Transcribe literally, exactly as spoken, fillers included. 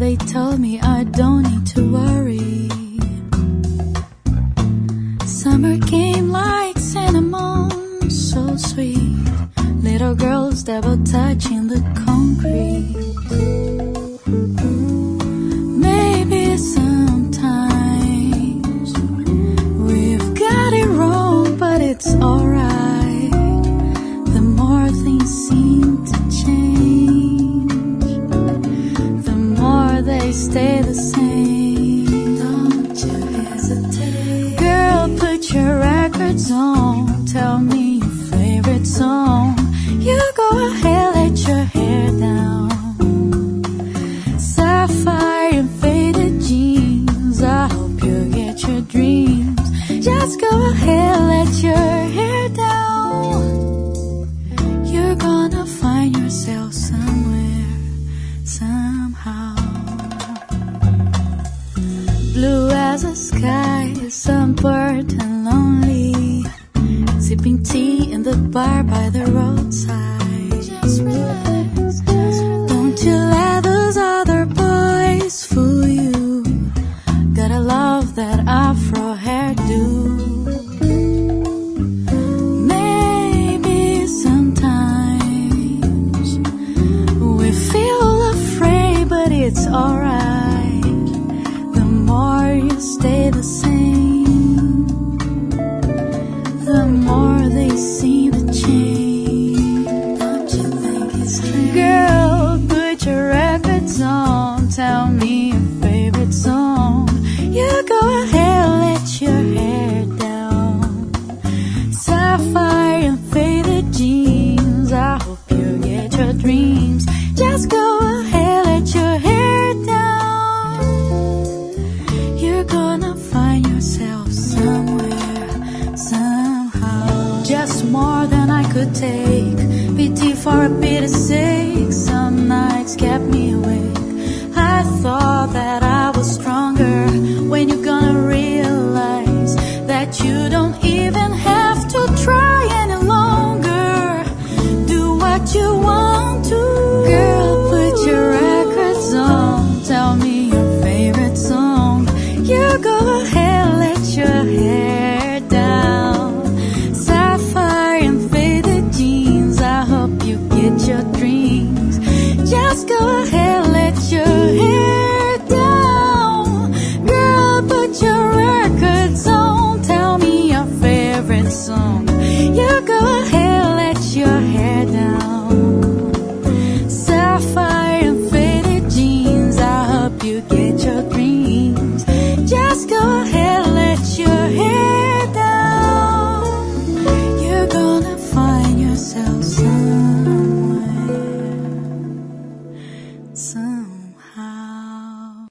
They told me I don't need to worry. Summer came like cinnamon, so sweet. Little girls double touching the concrete. Maybe sometimes we've got it wrong, but it's alright. The more things seem to change, the more they stay the same. Don't you hesitate. Girl, put your records on. Tell me your favorite song. You go ahead, let your hair down. Sapphire and faded jeans, I hope you get your dreams. Just go ahead, let your hair down. You're gonna find yourself somewhere, somehow. Blue as a sky, sunburnt and lonely, sipping tea in the bar by the roadside. Just relax. Don't you let those other boys fool you. Gotta love that afro hairdo. Maybe sometimes we feel afraid, but it's alright. The more you stay the same, the more they seem to change. Don't you think it's strange? Girl, put your records on. Tell me your favorite song. You go ahead, let your hair down. Sapphire and faded jeans, I hope you get your dreams. Just go ahead, let your hair down. You're gonna find yourself somewhere, somehow. Just more than I could take. Pity for a pity's sake. Some nights kept me awake. I thought that I was stronger. When you're gonna realize that you don't even have to try any longer. Do what you want to. Girl, put your records on. Tell me your favorite song. You go ahead, let your hair down. Sapphire and faded jeans, I hope you get your dreams. Just go ahead, let your hair down. Girl, put your records on. Tell me your favorite song.